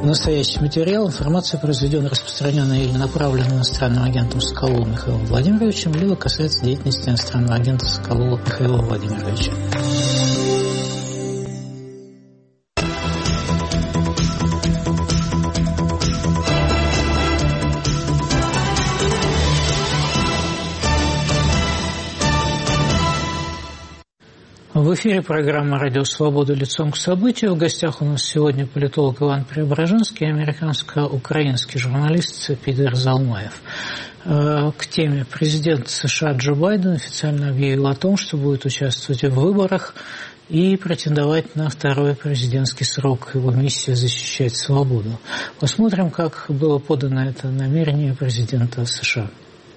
Настоящий материал, информация, произведенная, распространенная или направленная иностранным агентом Соколовым Михаилом Владимировичем, либо касается деятельности иностранного агента Соколова Михаила Владимировича. В эфире программа «Радио Свобода. Лицом к событию». В гостях у нас сегодня политолог Иван Преображенский и американско-украинский журналист Питер Залмаев. К теме: президент США Джо Байден официально объявил о том, что будет участвовать в выборах и претендовать на второй президентский срок. Его миссия — защищать свободу. Посмотрим, как было подано это намерение президента США.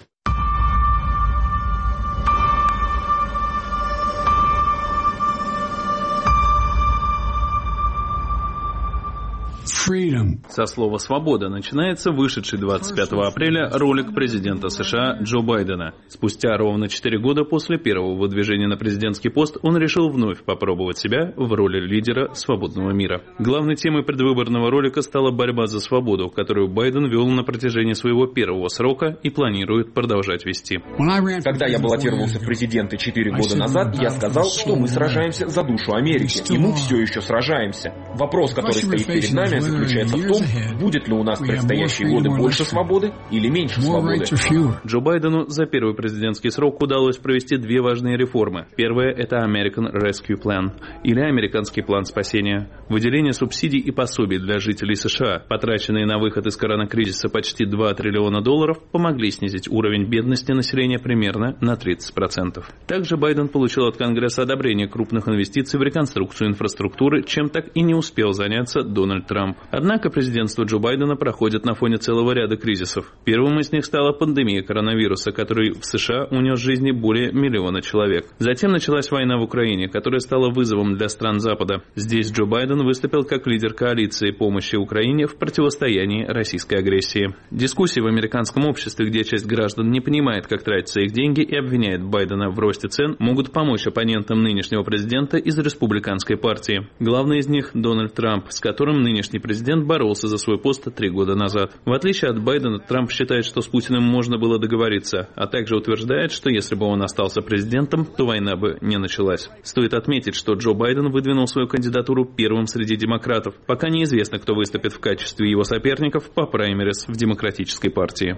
Со слова «свобода» начинается вышедший 25 апреля ролик президента США Джо Байдена. Спустя ровно 4 года после первого выдвижения на президентский пост он решил вновь попробовать себя в роли лидера свободного мира. Главной темой предвыборного ролика стала борьба за свободу, которую Байден вел на протяжении своего первого срока и планирует продолжать вести. Когда я баллотировался в президенты 4 года назад, я сказал, что мы сражаемся за душу Америки, и мы все еще сражаемся. Вопрос, который стоит перед нами, заключается в том, будет ли у нас в предстоящие годы больше свободы или меньше свободы. Джо Байдену за первый президентский срок удалось провести две важные реформы. Первая – это American Rescue Plan, или Американский план спасения. Выделение субсидий и пособий для жителей США, потраченные на выход из коронакризиса почти $2 триллиона, помогли снизить уровень бедности населения примерно на 30%. Также Байден получил от Конгресса одобрение крупных инвестиций в реконструкцию инфраструктуры, чем так и не успел заняться Дональд Трамп. Однако президентство Джо Байдена проходит на фоне целого ряда кризисов. Первым из них стала пандемия коронавируса, который в США унес жизни более 1 миллиона человек. Затем началась война в Украине, которая стала вызовом для стран Запада. Здесь Джо Байден выступил как лидер коалиции помощи Украине в противостоянии российской агрессии. Дискуссии в американском обществе, где часть граждан не понимает, как тратятся их деньги и обвиняет Байдена в росте цен, могут помочь оппонентам нынешнего президента из республиканской партии. Главный из них – Дональд Трамп, с которым нынешний президент боролся за свой пост 3 года назад. В отличие от Байдена, Трамп считает, что с Путиным можно было договориться, а также утверждает, что если бы он остался президентом, то война бы не началась. Стоит отметить, что Джо Байден выдвинул свою кандидатуру первым среди демократов. Пока неизвестно, кто выступит в качестве его соперников по праймерис в Демократической партии.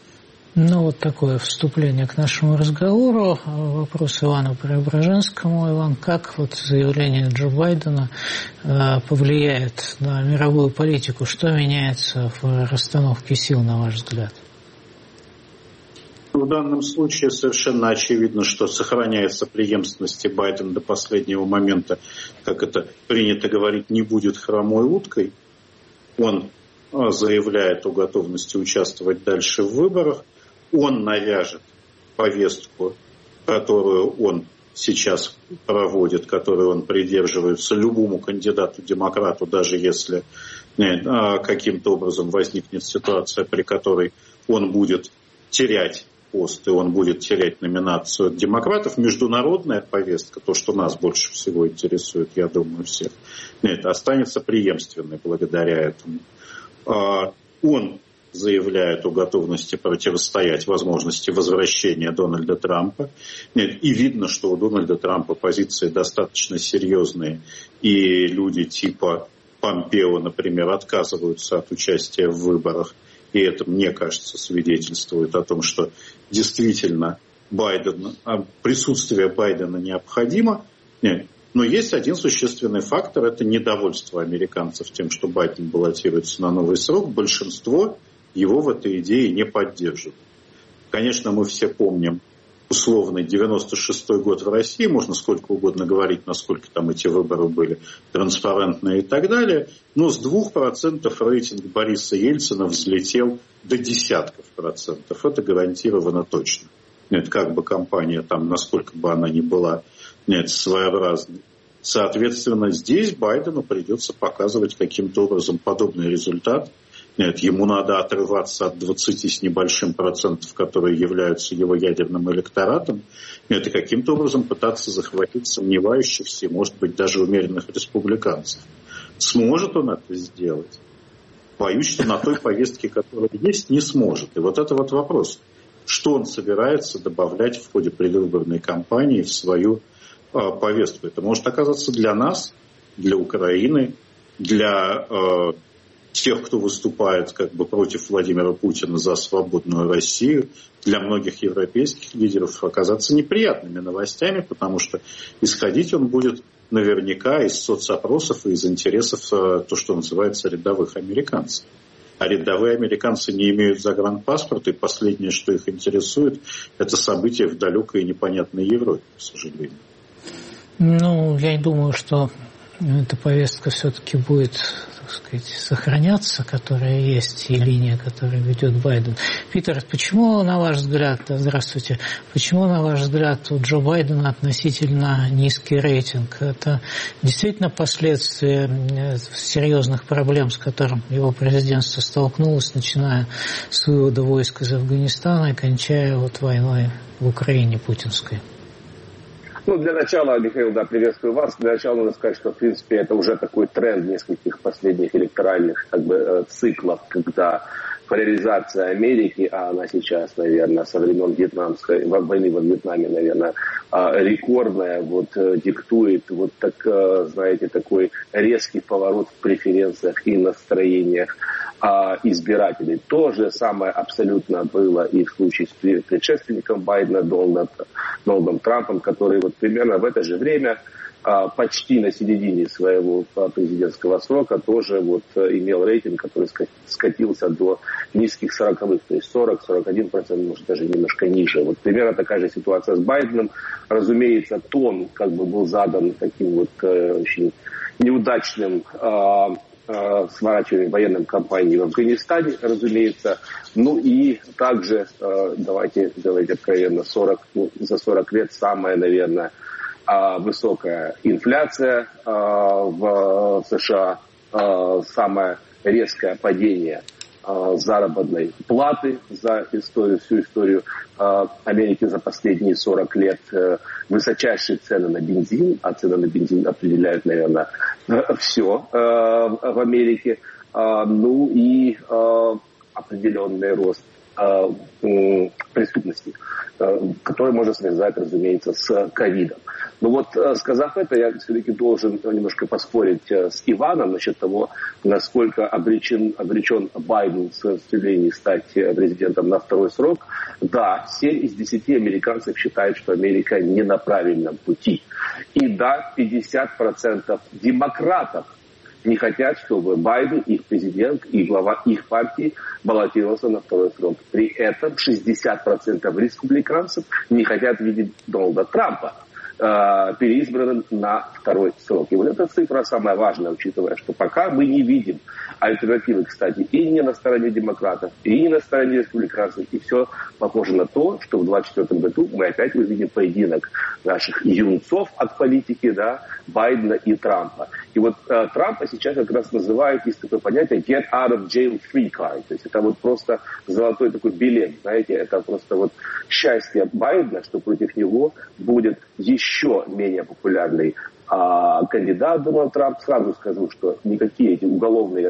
Вот такое вступление к нашему разговору. Вопрос Ивану Преображенскому. Иван, как заявление Джо Байдена повлияет на мировую политику? Что меняется в расстановке сил, на ваш взгляд? В данном случае совершенно очевидно, что сохраняется преемственность, и Байден до последнего момента, как это принято говорить, не будет хромой уткой. Он заявляет о готовности участвовать дальше в выборах. Он навяжет повестку, которую он сейчас проводит, которой он придерживается любому кандидату-демократу, даже если каким-то образом возникнет ситуация, при которой он будет терять пост и он будет терять номинацию от демократов. Международная повестка, то, что нас больше всего интересует, я думаю, всех, останется преемственной благодаря этому. Он заявляет о готовности противостоять возможности возвращения Дональда Трампа. И видно, что у Дональда Трампа позиции достаточно серьезные. И люди типа Помпео, например, отказываются от участия в выборах. И это, мне кажется, свидетельствует о том, что действительно присутствие Байдена необходимо. Но есть один существенный фактор – это недовольство американцев тем, что Байден баллотируется на новый срок. Большинство его в этой идее не поддерживает. Конечно, мы все помним условный 96-й год в России, можно сколько угодно говорить, насколько там эти выборы были транспарентные и так далее, но с 2% рейтинг Бориса Ельцина взлетел до десятков процентов. Это гарантированно точно. Как бы компания там, насколько бы она ни была своеобразной. Соответственно, здесь Байдену придется показывать каким-то образом подобный результат. Ему надо отрываться от 20 с небольшим процентов, которые являются его ядерным электоратом, и каким-то образом пытаться захватить сомневающихся, может быть, даже умеренных республиканцев. Сможет он это сделать? Боюсь, что на той повестке, которая есть, не сможет. И вот это вот вопрос. Что он собирается добавлять в ходе предвыборной кампании в свою повестку? Это может оказаться для нас, для Украины, для тех, кто выступает как бы против Владимира Путина за свободную Россию, для многих европейских лидеров оказаться неприятными новостями, потому что исходить он будет наверняка из соцопросов и из интересов, то, что называется, рядовых американцев. А рядовые американцы не имеют загранпаспорта, и последнее, что их интересует, это события в далекой и непонятной Европе, к сожалению. Ну, я думаю, что эта повестка все-таки будет, так сказать, сохраняться, которая есть, и линия, которую ведет Байден. Питер, почему, на ваш взгляд, здравствуйте, почему, на ваш взгляд, у Джо Байдена относительно низкий рейтинг? Это действительно последствия серьезных проблем, с которым его президентство столкнулось, начиная с вывода войск из Афганистана и кончая вот войной в Украине путинской? Ну, для начала, Михаил, да, приветствую вас. Для начала нужно сказать, что, в принципе, это уже такой тренд нескольких последних электоральных циклов, когда поляризация Америки, а она сейчас, наверное, со времен вьетнамской войны во Вьетнаме, наверное, рекордная, диктует знаете, такой резкий поворот в преференциях и настроениях избирателей. То же самое абсолютно было и в случае с предшественником Байдена, Дональдом Трампом, который примерно в это же время, почти на середине своего президентского срока, тоже имел рейтинг, который скатился до низких 40-х, то есть 40-41%, может даже немножко ниже. Примерно такая же ситуация с Байденом. Разумеется, тон был задан таким очень неудачным сворачиванием военной кампании в Афганистане, разумеется. Ну и также, давайте откровенно, за 40 лет самая, наверное, высокая инфляция в США, самое резкое падение заработной платы за всю историю Америки за последние 40 лет, высочайшие цены на бензин, а цены на бензин определяют, наверное, все в Америке, ну и определенный рост преступности, который можно связать, разумеется, с ковидом. Но сказав это, я все-таки должен немножко поспорить с Иваном насчет того, насколько обречен Байден в стремлении стать президентом на второй срок. Да, 7 из 10 американцев считают, что Америка не на правильном пути. И да, 50% демократов не хотят, чтобы Байден, их президент и глава их партии баллотировался на второй срок. При этом 60% республиканцев не хотят видеть Дональда Трампа переизбранным на второй срок. И эта цифра самая важная, учитывая, что пока мы не видим альтернативы, кстати, и не на стороне демократов, и не на стороне республиканцев. И все похоже на то, что в 2024 году мы опять увидим поединок наших юнцов от политики, Байдена и Трампа. И Трампа сейчас как раз называют, есть такое понятие get out of jail free card. То есть это просто золотой такой билет, знаете, это просто счастье Байдена, что против него будет еще менее популярный кандидат Дональд Трамп. Сразу скажу, что никакие эти уголовные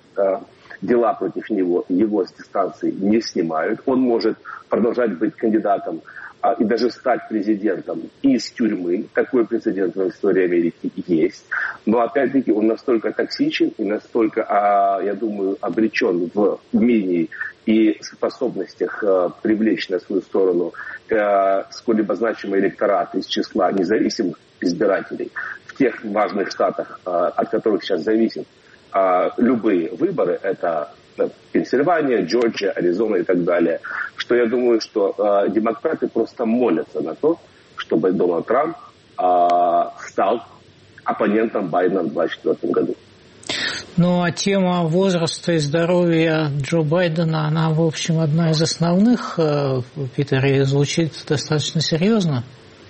дела против него его с дистанции не снимают. Он может продолжать быть кандидатом и даже стать президентом из тюрьмы. Такой прецедент в истории Америки есть. Но опять-таки он настолько токсичен и настолько, я думаю, обречен в умении и способностях привлечь на свою сторону сколь-либо значимый электорат из числа независимых избирателей в тех важных штатах, от которых сейчас зависят любые выборы, это Пенсильвания, Джорджия, Аризона и так далее, что я думаю, что демократы просто молятся на то, чтобы Дональд Трамп стал оппонентом Байдена в 2024 году. Ну, а тема возраста и здоровья Джо Байдена, она, в общем, одна из основных, Питер, и звучит достаточно серьезно.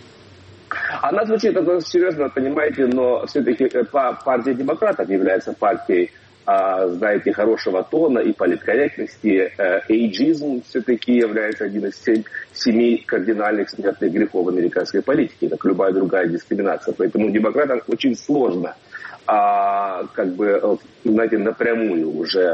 Она звучит достаточно серьезно, понимаете, но все-таки партия демократов является партией, знаете, хорошего тона и политкорректности. Эйджизм все-таки является один из 7 кардинальных смертных грехов американской политики, как любая другая дискриминация. Поэтому демократам очень сложно, знаете, напрямую уже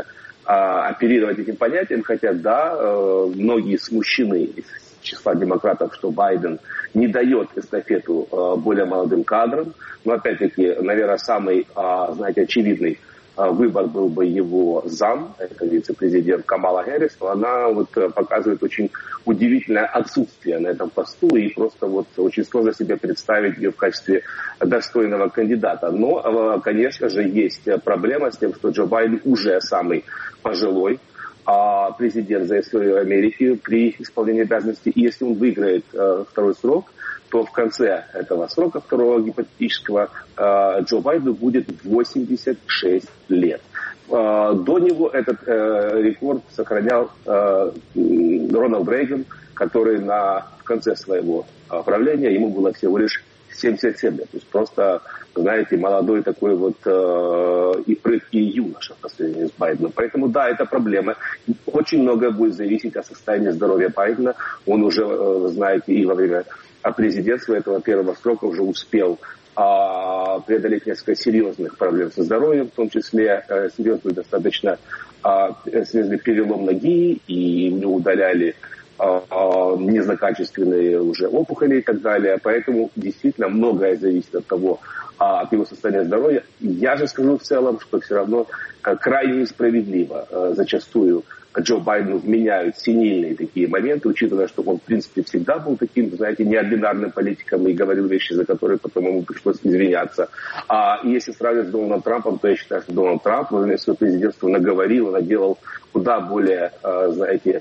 оперировать этим понятием, хотя, да, многие смущены из числа демократов, что Байден не дает эстафету более молодым кадрам. Но, опять-таки, наверное, самый, знаете, очевидный выбор был бы его зам, это вице-президент Камала Хэррис, но она вот показывает очень удивительное отсутствие на этом посту, и просто вот очень сложно себе представить ее в качестве достойного кандидата. Но, конечно же, есть проблема с тем, что Джо Байден уже самый пожилой президент за историю Америки при исполнении обязанностей. И если он выиграет второй срок, то в конце этого срока, второго гипотетического, Джо Байдену будет 86 лет. До него этот рекорд сохранял Рональд Рейган, который в конце своего правления, ему было всего лишь 77 лет. То есть просто, знаете, молодой такой вот и прыг, и юноша по сравнению с Байденом. Поэтому, да, это проблема. Очень многое будет зависеть от состояния здоровья Байдена. Он уже, знаете, и во время президентства этого первого срока уже успел преодолеть несколько серьезных проблем со здоровьем, в том числе серьезный достаточно серьезный перелом ноги, и у него удаляли незлокачественные уже опухоли и так далее. Поэтому действительно многое зависит от того, от его состояния здоровья. Я же скажу в целом, что все равно крайне несправедливо зачастую Джо Байдену вменяют синильные такие моменты, учитывая, что он, в принципе, всегда был таким, знаете, неординарным политиком и говорил вещи, за которые потом ему пришлось извиняться. И если сравнивать с Дональдом Трампом, то я считаю, что Дональд Трамп во время своего президентства наговорил, наделал куда более, знаете,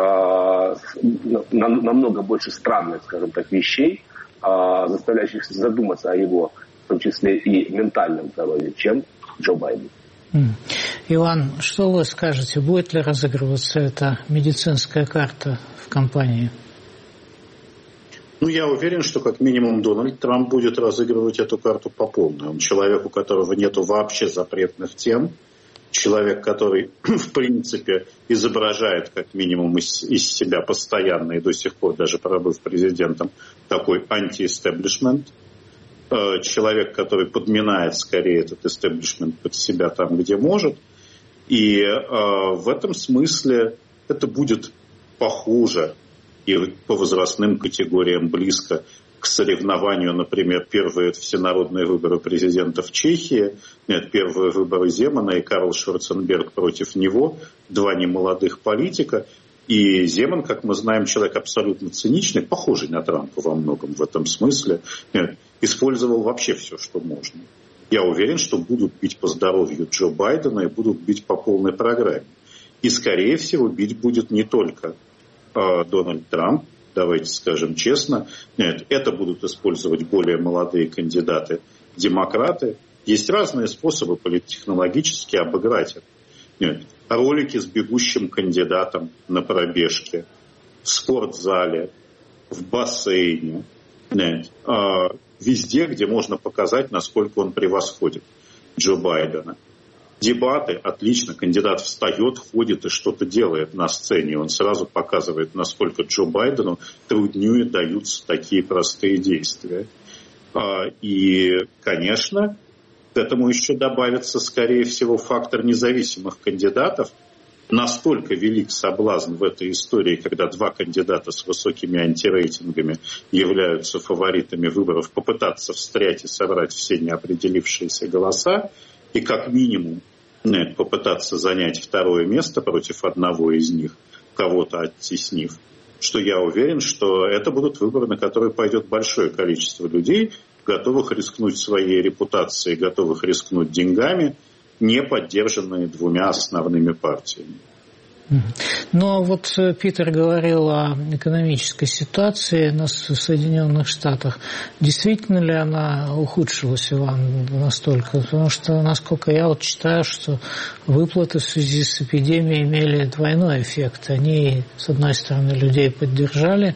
намного больше странных, скажем так, вещей, заставляющих задуматься о его, в том числе и ментальном здоровье, чем Джо Байден. Иван, что вы скажете, будет ли разыгрываться эта медицинская карта в кампании? Я уверен, что как минимум Дональд Трамп будет разыгрывать эту карту по полной. Он человек, у которого нету вообще запретных тем. Человек, который, в принципе, изображает как минимум из себя постоянно и до сих пор, даже пробыв президентом, такой анти-эстеблишмент. Человек, который подминает скорее этот эстеблишмент под себя там, где может. И в этом смысле это будет похоже и по возрастным категориям близко к соревнованию, например, первые всенародные выборы президента в Чехии, первые выборы Земана и Карл Шварценберг против него, два немолодых политика. И Земан, как мы знаем, человек абсолютно циничный, похожий на Трампа во многом в этом смысле, использовал вообще все, что можно. Я уверен, что будут бить по здоровью Джо Байдена и будут бить по полной программе. И, скорее всего, бить будет не только Дональд Трамп, давайте скажем честно. Нет, это будут использовать более молодые кандидаты, демократы. Есть разные способы политтехнологически обыграть это. Нет, ролики с бегущим кандидатом на пробежке, в спортзале, в бассейне. Нет, везде, где можно показать, насколько он превосходит Джо Байдена. Дебаты, отлично, кандидат встает, ходит и что-то делает на сцене. Он сразу показывает, насколько Джо Байдену труднее даются такие простые действия. И, конечно, к этому еще добавится, скорее всего, фактор независимых кандидатов. Настолько велик соблазн в этой истории, когда два кандидата с высокими антирейтингами являются фаворитами выборов, попытаться встрять и собрать все неопределившиеся голоса, и как минимум попытаться занять второе место против одного из них, кого-то оттеснив, что я уверен, что это будут выборы, на которые пойдет большое количество людей, готовых рискнуть своей репутацией, готовых рискнуть деньгами, не поддержанные двумя основными партиями. Но вот Питер говорил о экономической ситуации в Соединенных Штатах. Действительно ли она ухудшилась, Иван, настолько? Потому что, насколько я вот читаю, что выплаты в связи с эпидемией имели двойной эффект. Они, с одной стороны, людей поддержали,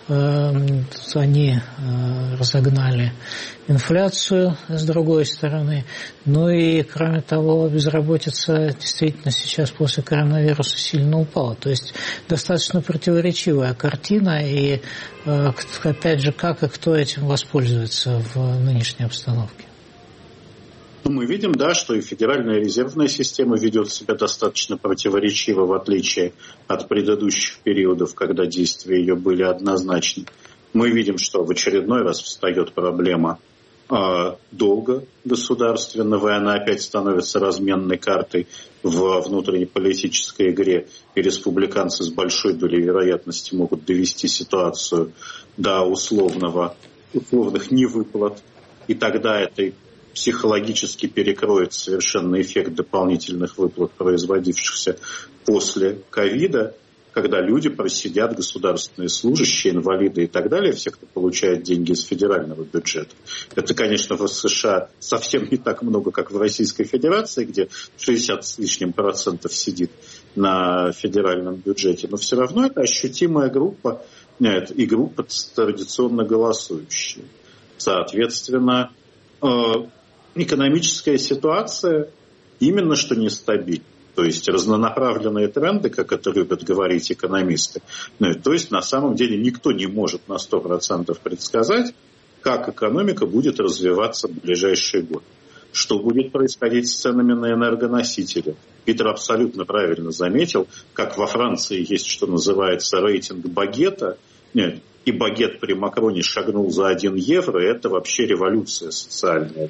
они разогнали инфляцию, с другой стороны. Ну и, кроме того, безработица действительно сейчас после коронавируса сильно упала. То есть достаточно противоречивая картина. И, опять же, как и кто этим воспользуется в нынешней обстановке? Мы видим, да, что и Федеральная резервная система ведет себя достаточно противоречиво, в отличие от предыдущих периодов, когда действия ее были однозначны. Мы видим, что в очередной раз встает проблема долга государственного, и она опять становится разменной картой в внутреннеполитической игре, и республиканцы с большой долей вероятности могут довести ситуацию до условных невыплат, и тогда это психологически перекроет совершенно эффект дополнительных выплат, производившихся после ковида, когда люди просидят, государственные служащие, инвалиды и так далее, все, кто получает деньги из федерального бюджета. Это, конечно, в США совсем не так много, как в Российской Федерации, где 60 с лишним процентов сидит на федеральном бюджете, но все равно это ощутимая группа, и группа традиционно голосующая. Соответственно, экономическая ситуация именно что нестабильна. То есть разнонаправленные тренды, как это любят говорить экономисты. То есть на самом деле никто не может на 100% предсказать, как экономика будет развиваться в ближайшие годы. Что будет происходить с ценами на энергоносители. Питер абсолютно правильно заметил, как во Франции есть, что называется, рейтинг багета. И багет при Макроне шагнул за 1 евро. Это вообще революция социальная.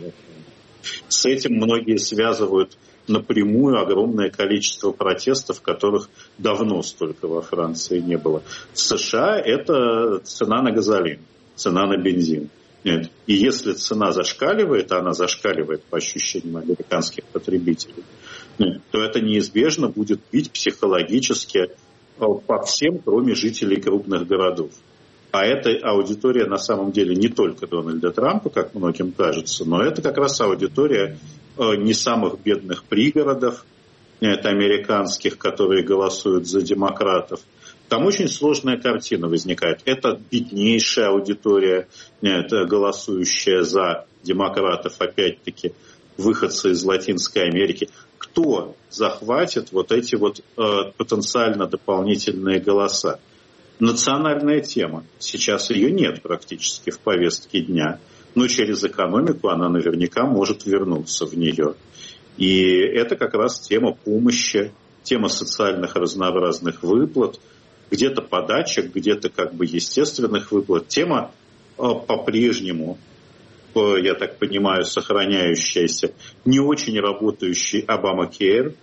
С этим многие связывают напрямую огромное количество протестов, которых давно столько во Франции не было. В США это цена на газолин, цена на бензин. Нет. И если цена зашкаливает, а она зашкаливает по ощущениям американских потребителей, то это неизбежно будет бить психологически по всем, кроме жителей крупных городов. А эта аудитория на самом деле не только Дональда Трампа, как многим кажется, но это как раз аудитория не самых бедных пригородов, это американских, которые голосуют за демократов. Там очень сложная картина возникает. Это беднейшая аудитория, это голосующая за демократов, опять-таки, выходцы из Латинской Америки. Кто захватит вот эти вот потенциально дополнительные голоса? Национальная тема. Сейчас ее нет практически в повестке дня. Но через экономику она наверняка может вернуться в нее. И это как раз тема помощи, тема социальных разнообразных выплат, где-то подачек, где-то как бы естественных выплат. Тема по-прежнему, я так понимаю, сохраняющаяся, не очень работающий Obamacare,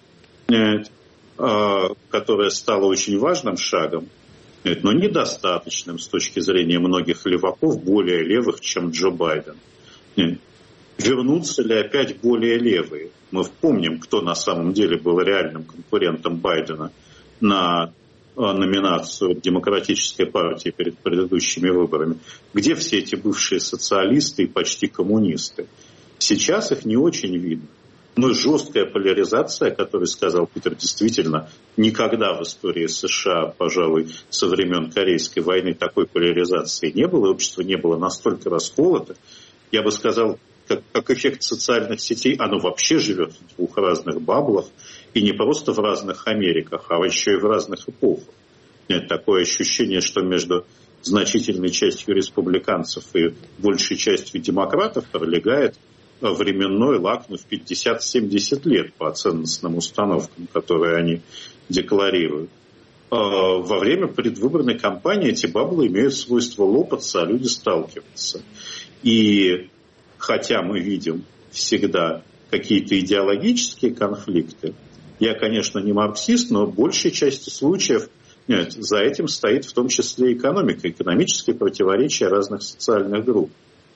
которая стала очень важным шагом, но недостаточным с точки зрения многих леваков, более левых, чем Джо Байден. Вернутся ли опять более левые? Мы помним, кто на самом деле был реальным конкурентом Байдена на номинацию Демократической партии перед предыдущими выборами. Где все эти бывшие социалисты и почти коммунисты? Сейчас их не очень видно. Но жесткая поляризация, о которой сказал Питер, действительно, никогда в истории США, пожалуй, со времен Корейской войны такой поляризации не было, и общество не было настолько расколото. Я бы сказал, как эффект социальных сетей, оно вообще живет в двух разных баблах, и не просто в разных Америках, а еще и в разных эпохах. Нет, такое ощущение, что между значительной частью республиканцев и большей частью демократов пролегает временной лак в 50-70 лет по ценностным установкам, которые они декларируют. Во время предвыборной кампании эти баблы имеют свойство лопаться, а люди сталкиваются. И хотя мы видим всегда какие-то идеологические конфликты, я, конечно, не марксист, но в большей части случаев за этим стоит в том числе экономика, экономические противоречия разных социальных групп.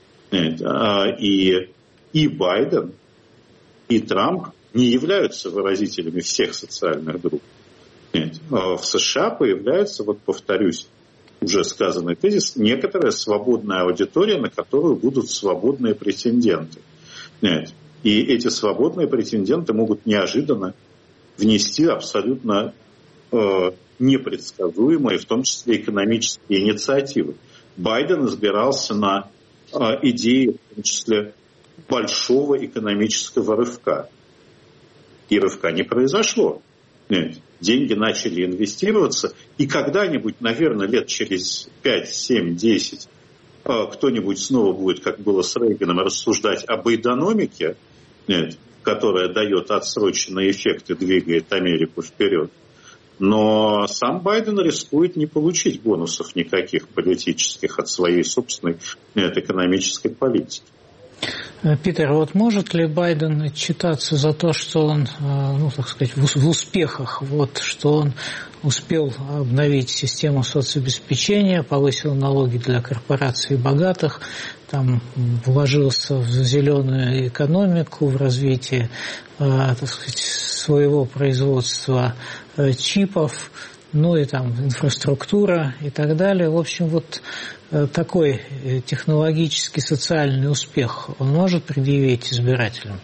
И Байден, и Трамп не являются выразителями всех социальных групп. Нет. В США появляется, вот повторюсь, уже сказанный тезис, некоторая свободная аудитория, на которую будут свободные претенденты. Нет. И эти свободные претенденты могут неожиданно внести абсолютно непредсказуемые, в том числе экономические инициативы. Байден избирался на идеи, в том числе, большого экономического рывка. И рывка не произошло. Нет. Деньги начали инвестироваться, и когда-нибудь, наверное, лет через 5, 7, 10 кто-нибудь снова будет, как было с Рейганом, рассуждать об эйдономике, которая дает отсроченный эффект и двигает Америку вперед. Но сам Байден рискует не получить бонусов никаких политических от своей собственной экономической политики. Питер, вот может ли Байден отчитаться за то, что он, так сказать, в успехах, что он успел обновить систему соцобеспечения, повысил налоги для корпораций богатых, там вложился в зеленую экономику, в развитие, так сказать, своего производства чипов, и там инфраструктура и так далее. В общем, такой технологический, социальный успех он может предъявить избирателям?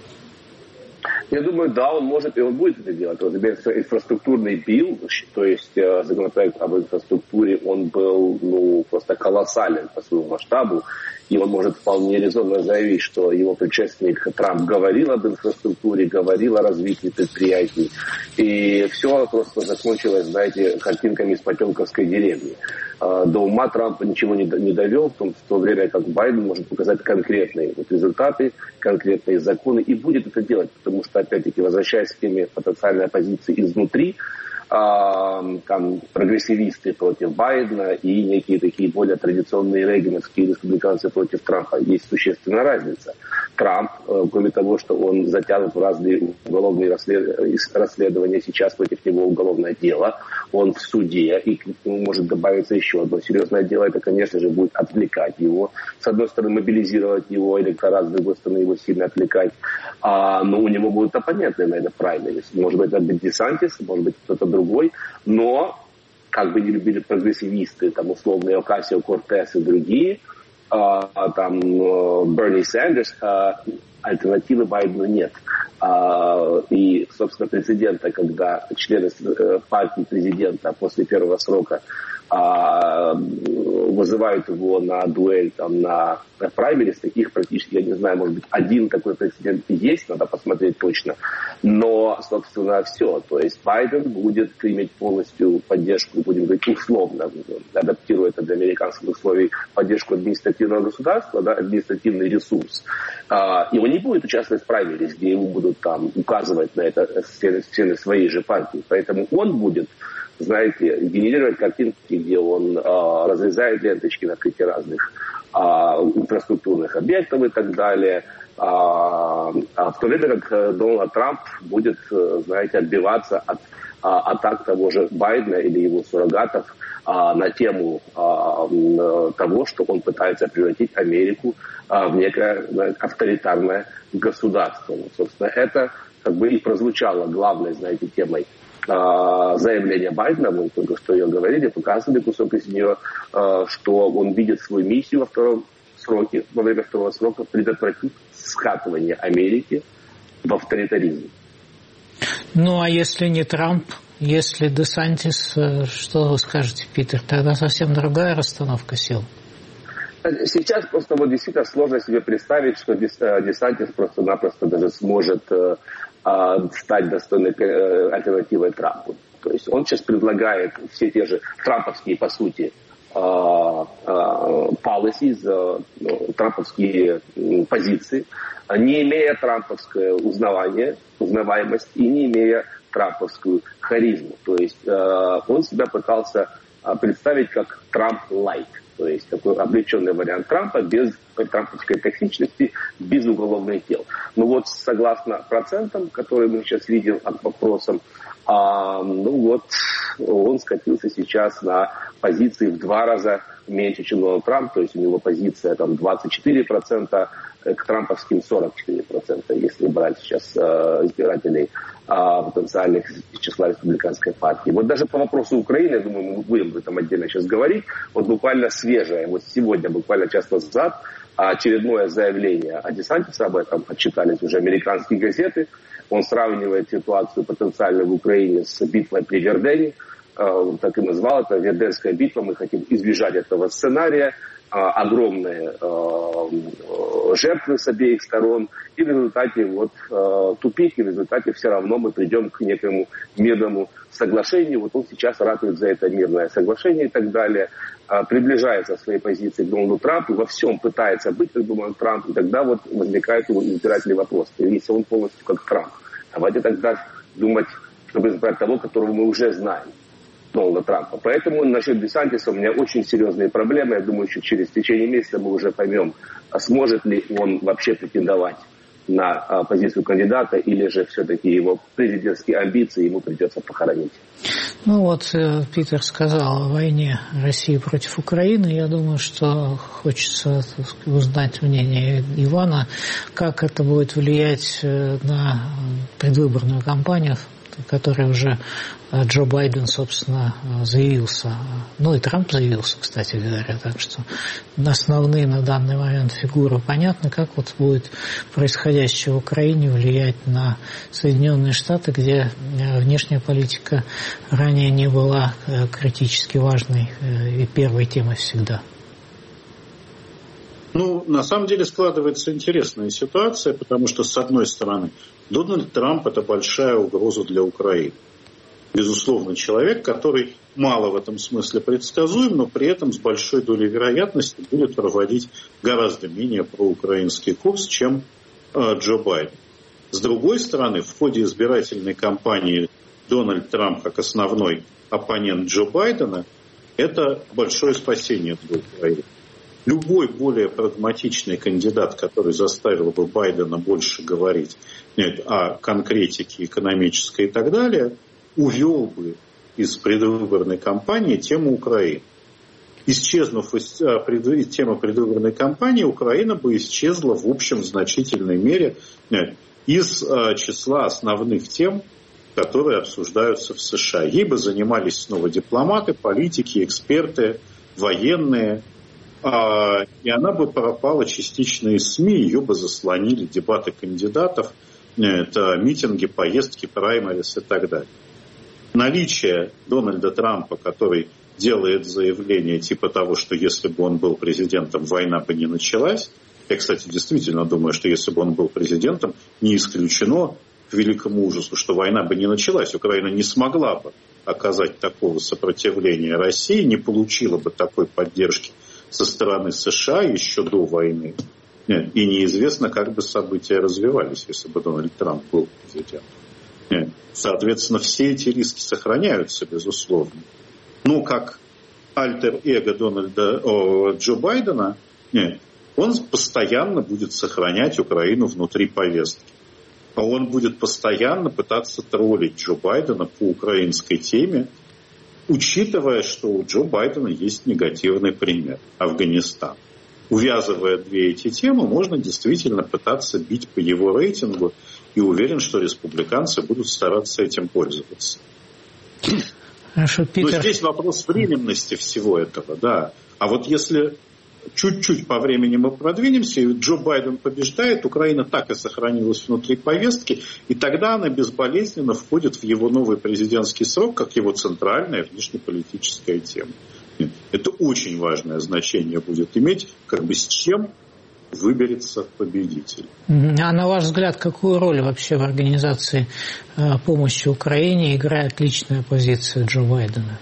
Я думаю, да, он может и он будет это делать. Вот инфраструктурный билл, то есть законопроект об инфраструктуре, он был просто колоссален по своему масштабу, и он может вполне резонно заявить, что его предшественник Трамп говорил об инфраструктуре, говорил о развитии предприятий, и все просто закончилось, знаете, картинками из Потемкинской деревни. До ума Трамп ничего не довел, в то время как Байден может показать конкретные результаты, конкретные законы, и будет это делать, потому что, опять-таки, возвращаясь к теме потенциальной оппозиции изнутри, там прогрессивисты против Байдена и некие такие более традиционные рейгановские республиканцы против Трампа. Есть существенная разница. Трамп, кроме того, что он затянут в разные уголовные расследования, сейчас против него уголовное дело, он в суде, и может добавиться еще одно серьезное дело, это, конечно же, будет отвлекать его. С одной стороны, мобилизировать его электорат, с другой стороны, его сильно отвлекать. Но у него будут оппоненты на это праймерис. Может быть, это Десантис, может быть, кто-то другой, но, как бы не любили прогрессивисты, там, условные Окасио-Кортес и другие, там, Берни Сандерс, альтернативы Байдену нет. И, собственно, прецедента, когда члены партии президента после первого срока вызывают его на дуэль, там, на праймерис, таких практически, я не знаю, может быть, один такой прецедент есть, надо посмотреть точно. Но, собственно, все. То есть Байден будет иметь полностью поддержку, будем говорить, условно, адаптируя это для американских условий, поддержку административного государства, да, административный ресурс. И он не будет участвовать в праймерис, где ему будут там указывать на это члены своей же партии. Поэтому он будет, знаете, генерировать картинки, где он разрезает ленточки на 5 разных инфраструктурных объектов и так далее. В то время как Дональд Трамп будет, знаете, отбиваться от атак того же Байдена или его суррогатов на тему того, что он пытается превратить Америку в некое, знаете, авторитарное государство. Собственно, это как бы и прозвучало главной, знаете, темой заявление Байдена, мы только что ее говорили, показывали кусок из нее, что он видит свою миссию во время второго срока предотвратить скатывание Америки в авторитаризм. А если не Трамп, если Десантис, что вы скажете, Питер? Тогда совсем другая расстановка сил. Сейчас просто действительно сложно себе представить, что Десантис просто-напросто даже сможет стать достойной альтернативой Трампу. То есть он сейчас предлагает все те же трамповские, по сути, policies, трамповские позиции, не имея трамповское узнаваемость и не имея трамповскую харизму. То есть он себя пытался представить как Трамп-лайк. То есть такой облегченный вариант Трампа без трамповской токсичности, без уголовных дел. Согласно процентам, которые мы сейчас видим от вопросам, он скатился сейчас на позиции в 2 раза меньше, чем Дональд Трамп. То есть у него позиция там 24%, к трамповским 44%, если брать сейчас избирателей потенциальных из числа республиканской партии. Даже по вопросу Украины, я думаю, мы будем об этом отдельно сейчас говорить, буквально свежее, сегодня, буквально час назад, очередное заявление о Десантисе, об этом отчитались уже американские газеты. Он сравнивает ситуацию потенциально в Украине с битвой при Вердене, так и назвал это Верденская битва, мы хотим избежать этого сценария. огромные жертвы с обеих сторон, и в результате тупик, и в результате все равно мы придем к некому мирному соглашению. Вот он сейчас ратует за это мирное соглашение и так далее, приближается в своей позиции к Дональду Трампу, во всем пытается быть как Дональд Трамп, и тогда возникает его избирательный вопрос. Если он полностью как Трамп, давайте тогда думать, чтобы избрать того, которого мы уже знаем, Дональда Трампа. Поэтому насчет Десантиса у меня очень серьезные проблемы. Я думаю, что через течение месяца мы уже поймем, сможет ли он вообще претендовать на позицию кандидата, или же все-таки его президентские амбиции ему придется похоронить. Питер сказал о войне России против Украины. Я думаю, что хочется узнать мнение Ивана, как это будет влиять на предвыборную кампанию, который уже Джо Байден, собственно, заявился. И Трамп заявился, кстати говоря. Так что основные на данный момент фигуры понятны, как будет происходящее в Украине влиять на Соединенные Штаты, где внешняя политика ранее не была критически важной и первой темой всегда. На самом деле складывается интересная ситуация, потому что, с одной стороны, Дональд Трамп – это большая угроза для Украины. Безусловно, человек, который мало в этом смысле предсказуем, но при этом с большой долей вероятности будет проводить гораздо менее проукраинский курс, чем Джо Байден. С другой стороны, в ходе избирательной кампании Дональд Трамп как основной оппонент Джо Байдена – это большое спасение для Украины. Любой более прагматичный кандидат, который заставил бы Байдена больше говорить о конкретике экономической и так далее, увел бы из предвыборной кампании тему Украины. Исчезнув из темы предвыборной кампании, Украина бы исчезла в общем значительной мере из числа основных тем, которые обсуждаются в США. Ей бы занимались снова дипломаты, политики, эксперты, военные. И она бы пропала частично из СМИ, ее бы заслонили дебаты кандидатов, митинги, поездки, праймерис и так далее. Наличие Дональда Трампа, который делает заявление типа того, что если бы он был президентом, война бы не началась. Я, кстати, действительно думаю, что если бы он был президентом, не исключено, к великому ужасу, что война бы не началась. Украина не смогла бы оказать такого сопротивления России, не получила бы такой поддержки со стороны США еще до войны. И неизвестно, как бы события развивались, если бы Дональд Трамп был президентом. Соответственно, все эти риски сохраняются, безусловно. Но как альтер-эго Джо Байдена, он постоянно будет сохранять Украину внутри повестки. А он будет постоянно пытаться троллить Джо Байдена по украинской теме, учитывая, что у Джо Байдена есть негативный пример – Афганистан. Увязывая две эти темы, можно действительно пытаться бить по его рейтингу, и уверен, что республиканцы будут стараться этим пользоваться. Хорошо, Питер. Но здесь вопрос временности всего этого, да. А вот если чуть-чуть по времени мы продвинемся, и Джо Байден побеждает, Украина так и сохранилась внутри повестки, и тогда она безболезненно входит в его новый президентский срок, как его центральная внешнеполитическая тема. Это очень важное значение будет иметь, с чем выберется победитель. А на ваш взгляд, какую роль вообще в организации помощи Украине играет личная позиция Джо Байдена?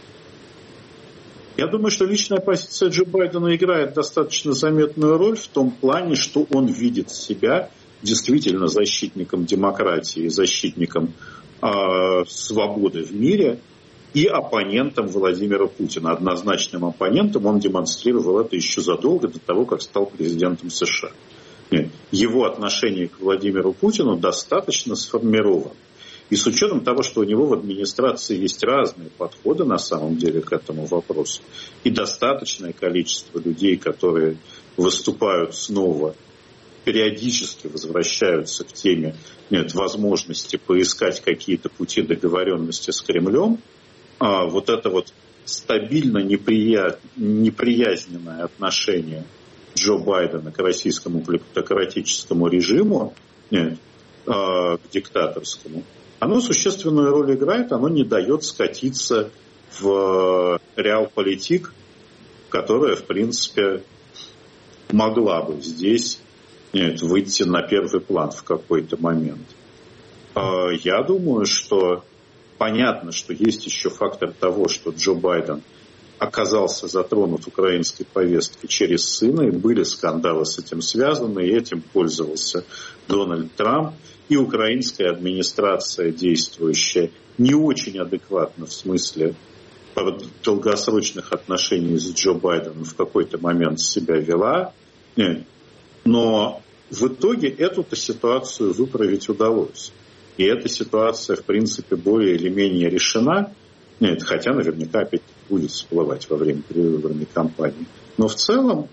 Я думаю, что личная позиция Джо Байдена играет достаточно заметную роль в том плане, что он видит себя действительно защитником демократии, защитником свободы в мире и оппонентом Владимира Путина. Однозначным оппонентом. Он демонстрировал это еще задолго до того, как стал президентом США. Его отношение к Владимиру Путину достаточно сформировано. И с учетом того, что у него в администрации есть разные подходы на самом деле к этому вопросу, и достаточное количество людей, которые выступают снова, периодически возвращаются к теме возможности поискать какие-то пути договоренности с Кремлем, вот это стабильно неприязненное отношение Джо Байдена к российскому плутократическому режиму, к диктаторскому, оно существенную роль играет, оно не дает скатиться в реалполитик которая, в принципе, могла бы здесь выйти на первый план в какой-то момент. Я думаю, что понятно, что есть еще фактор того, что Джо Байден оказался затронут украинской повесткой через сына, и были скандалы с этим связаны, и этим пользовался Дональд Трамп. И украинская администрация, действующая не очень адекватно в смысле долгосрочных отношений с Джо Байденом, в какой-то момент себя вела. Но в итоге эту-то ситуацию выправить удалось. И эта ситуация, в принципе, более или менее решена, хотя наверняка опять будет всплывать во время предвыборной кампании. Но в целом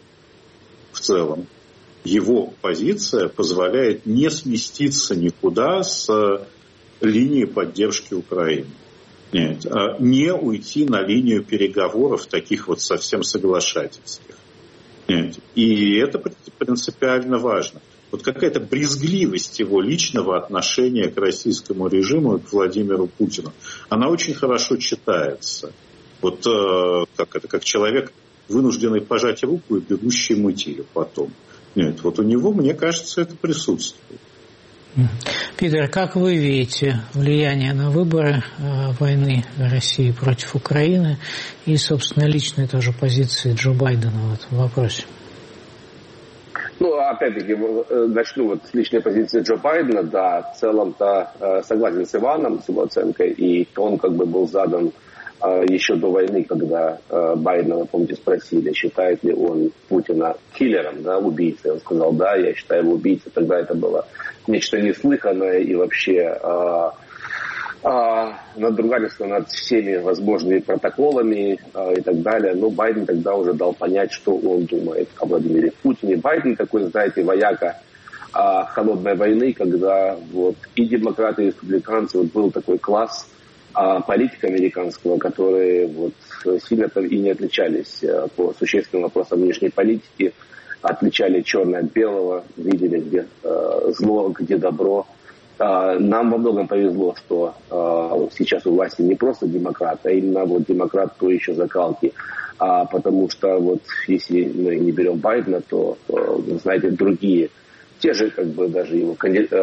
его позиция позволяет не сместиться никуда с линии поддержки Украины. Не уйти на линию переговоров таких вот совсем соглашательских. И это принципиально важно. Вот какая-то брезгливость его личного отношения к российскому режиму и к Владимиру Путину, она очень хорошо читается. Вот как человек, вынужденный пожать руку и бегущий мыть ее потом. Нет, вот у него, мне кажется, это присутствует. Питер, как вы видите влияние на выборы войны России против Украины и, собственно, личные тоже позиции Джо Байдена в этом вопросе? Ну, опять-таки, начну с личной позиции Джо Байдена. Да, в целом-то согласен с Иваном, с его оценкой, и он был задан еще до войны, когда Байдена, вы помните, спросили, считает ли он Путина киллером, да, убийцей. Он сказал, да, я считаю его убийцей. Тогда это было нечто неслыханное и вообще надругательство над всеми возможными протоколами и так далее. Но Байден тогда уже дал понять, что он думает о Владимире Путине. Байден такой, знаете, вояка холодной войны, когда и демократы, и республиканцы, был такой класс политика американского, которые сильно-то и не отличались по существенным вопросам внешней политики, отличали черное от белого, видели, где зло, где добро. Нам во многом повезло, что сейчас у власти не просто демократ, а именно демократ той еще закалки. Потому что если мы не берем Байдена, то, знаете, другие, те же даже его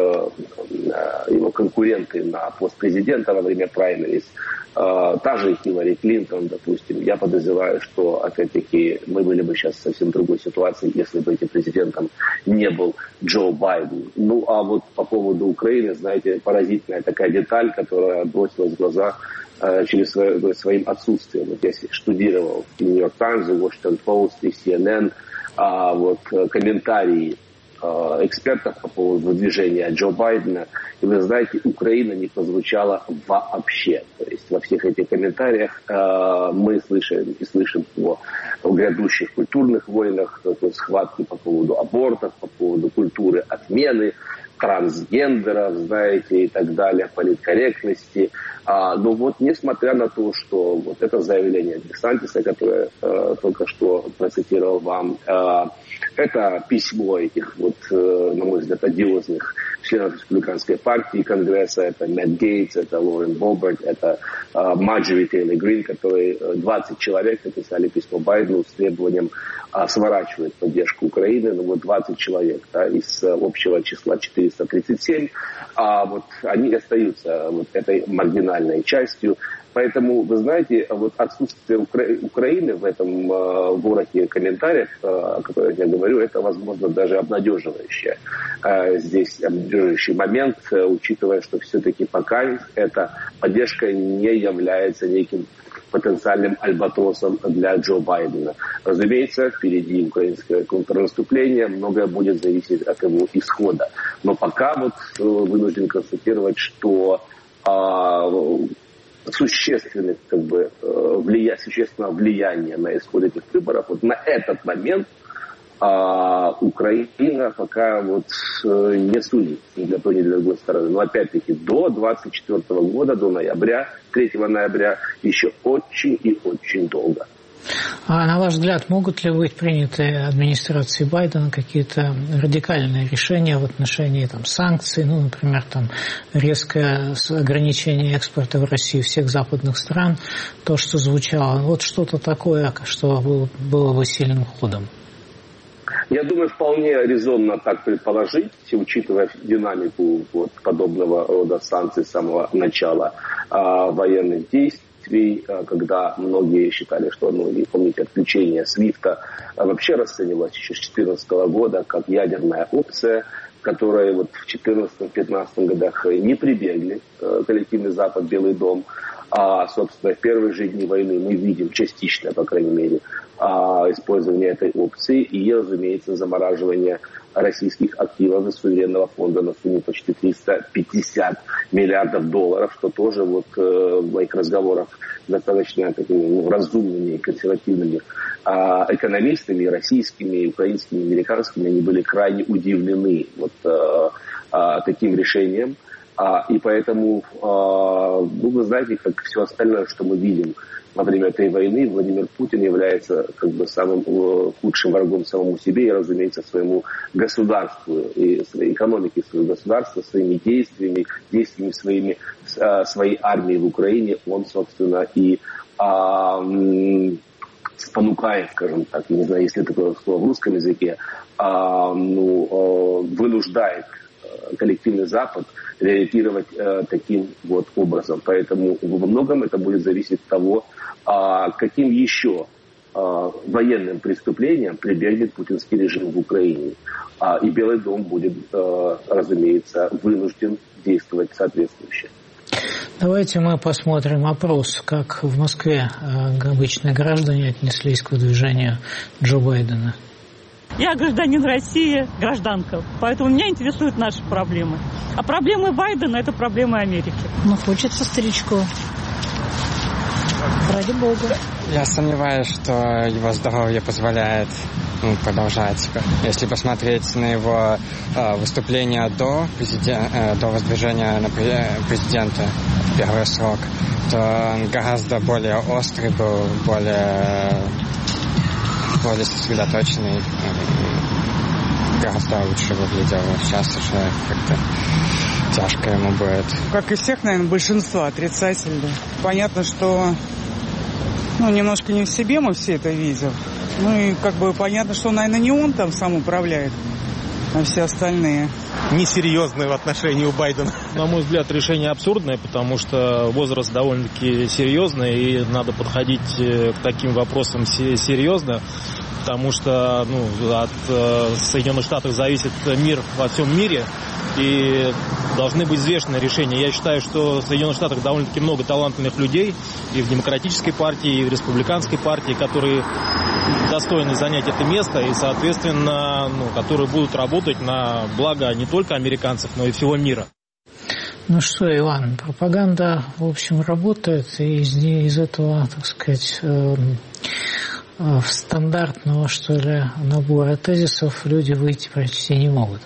конкуренты на пост президента во время праймериз, та же Хиллари Клинтон, допустим, я подозреваю, что, опять-таки, мы были бы сейчас в совсем другой ситуации, если бы этим президентом не был Джо Байден. Ну, а по поводу Украины, знаете, поразительная такая деталь, которая бросилась в глаза через своим отсутствием. Я штудировал Нью-Йорк Таймс, Washington Post и CNN, комментарии экспертов по поводу выдвижения Джо Байдена. И вы знаете, Украина не прозвучала вообще. То есть во всех этих комментариях мы слышим о грядущих культурных войнах, схватки по поводу абортов, по поводу культуры отмены, трансгендеров, знаете, и так далее, политкорректности. Но несмотря на то, что это заявление Десантиса, которое только что процитировал вам, это письмо этих, на мой взгляд, одиозных членов республиканской партии Конгресса, это Мэтт Гейтс, это Лорен Боберт, это Марджори Тейлор Грин, которые 20 человек написали письмо Байдену с требованием сворачивать поддержку Украины, 20 человек из общего числа 437, они остаются этой маргинальной частью. Поэтому, вы знаете, отсутствие Украины в этом вороте комментариев, о которых я говорю, это, возможно, даже обнадеживающий момент, учитывая, что все-таки пока эта поддержка не является неким потенциальным альбатросом для Джо Байдена. Разумеется, впереди украинское контрнаступление, многое будет зависеть от его исхода. Но пока вынужден констатировать, что существенного влияния на исход этих выборов на этот момент Украина пока не сулит ни для той, ни для другой стороны. Но опять-таки до 24 года, до ноября, 3 ноября, еще очень и очень долго. А на ваш взгляд, могут ли быть приняты администрацией Байдена какие-то радикальные решения в отношении санкций, например, резкое ограничение экспорта в Россию всех западных стран, то, что звучало, вот что-то такое, что было бы сильным ходом? Я думаю, вполне резонно так предположить, учитывая динамику подобного рода санкций с самого начала военных действий, когда многие считали, что, помните, отключение SWIFT вообще расценивалось еще с 2014 года как ядерная опция, которой в 2014-2015 годах не прибегли коллективный Запад, Белый дом. А, собственно, в первые же дни войны мы видим частичное, по крайней мере, использование этой опции и, разумеется, замораживание российских активов из суверенного фонда на сумму почти 350 миллиардов долларов, что тоже в моих разговорах с достаточно разумными и консервативными экономистами, российскими, украинскими, американскими, они были крайне удивлены таким решением. И поэтому, вы знаете, как все остальное, что мы видим во время этой войны, Владимир Путин является самым худшим врагом самому себе и, разумеется, своему государству и своей экономике своего государства, своими действиями своей армии в Украине. Он, собственно, и спонукает, скажем так, не знаю, если такое слово в русском языке, вынуждает коллективный Запад реагировать таким образом. Поэтому во многом это будет зависеть от того, каким еще военным преступлениям прибегнет путинский режим в Украине. И Белый дом будет, разумеется, вынужден действовать соответствующе. Давайте мы посмотрим опрос, как в Москве обычные граждане отнеслись к выдвижению Джо Байдена. Я гражданин России, гражданка, поэтому меня интересуют наши проблемы. А проблемы Байдена – это проблемы Америки. Хочется старичку. Ради бога. Я сомневаюсь, что его здоровье позволяет продолжать. Если посмотреть на его выступление до выдвижения на президента в первый срок, то он гораздо более острый был, более сосредоточенный, гораздо лучше выглядел. Сейчас уже как-то тяжко ему будет. Как и всех, наверное, большинство отрицательно. Понятно, что немножко не в себе мы все это видим. И понятно, что, наверное, не он там сам управляет, а все остальные. Несерьезное в отношении у Байдена. На мой взгляд, решение абсурдное, потому что возраст довольно-таки серьезный, и надо подходить к таким вопросам серьезно, потому что от Соединенных Штатов зависит мир во всем мире, и должны быть взвешенные решения. Я считаю, что в Соединенных Штатах довольно-таки много талантливых людей и в Демократической партии, и в Республиканской партии, которые достойны занять это место и, соответственно, которые будут работать на благо не только американцев, но и всего мира. Ну что, Иван, пропаганда, в общем, работает, и из этого, так сказать, стандартного, что ли, набора тезисов люди выйти почти не могут.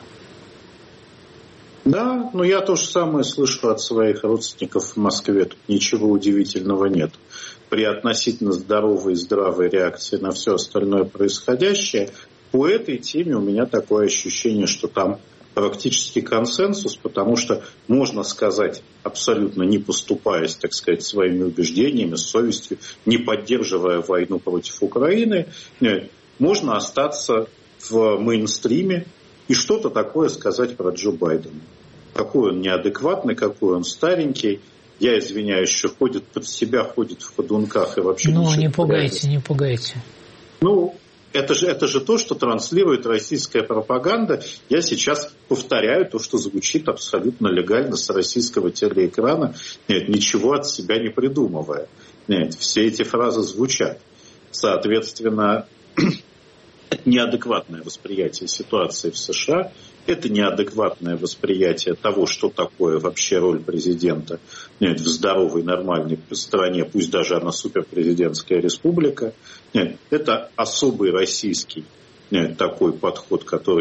Да, я то же самое слышу от своих родственников в Москве. Тут ничего удивительного нет. При относительно здоровой и здравой реакции на все остальное происходящее, по этой теме у меня такое ощущение, что там практически консенсус, потому что можно сказать, абсолютно не поступаясь, так сказать, своими убеждениями, совестью, не поддерживая войну против Украины, можно остаться в мейнстриме и что-то такое сказать про Джо Байдена. Какой он неадекватный, какой он старенький. Я извиняюсь, что ходит под себя, ходит в ходунках и вообще... не пугайте. Это же то, что транслирует российская пропаганда. Я сейчас повторяю то, что звучит абсолютно легально с российского телеэкрана, ничего от себя не придумывая. Все эти фразы звучат. Соответственно, неадекватное восприятие ситуации в США, это неадекватное восприятие того, что такое вообще роль президента в здоровой, нормальной стране, пусть даже она суперпрезидентская республика. Это особый российский такой подход, который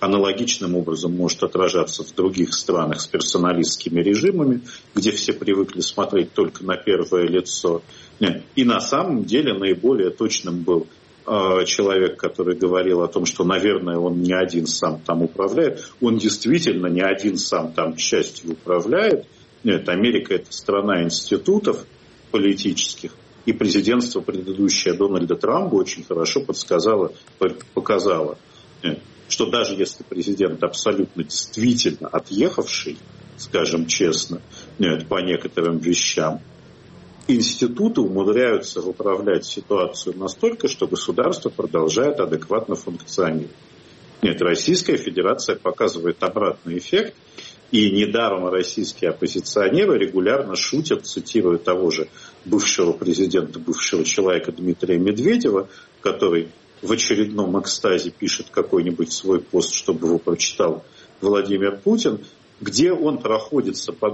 аналогичным образом может отражаться в других странах с персоналистскими режимами, где все привыкли смотреть только на первое лицо. И на самом деле наиболее точным был человек, который говорил о том, что, наверное, он не один сам там управляет. Он действительно не один сам там частью управляет. Нет, Америка – это страна институтов политических. И президентство предыдущее Дональда Трампа очень хорошо показало, что даже если президент абсолютно действительно отъехавший, скажем честно, по некоторым вещам, институты умудряются управлять ситуацию настолько, что государство продолжает адекватно функционировать. Нет, Российская Федерация показывает обратный эффект, и недаром российские оппозиционеры регулярно шутят, цитируя того же бывшего президента, бывшего человека Дмитрия Медведева, который в очередном экстазе пишет какой-нибудь свой пост, чтобы его прочитал Владимир Путин, где он проходится по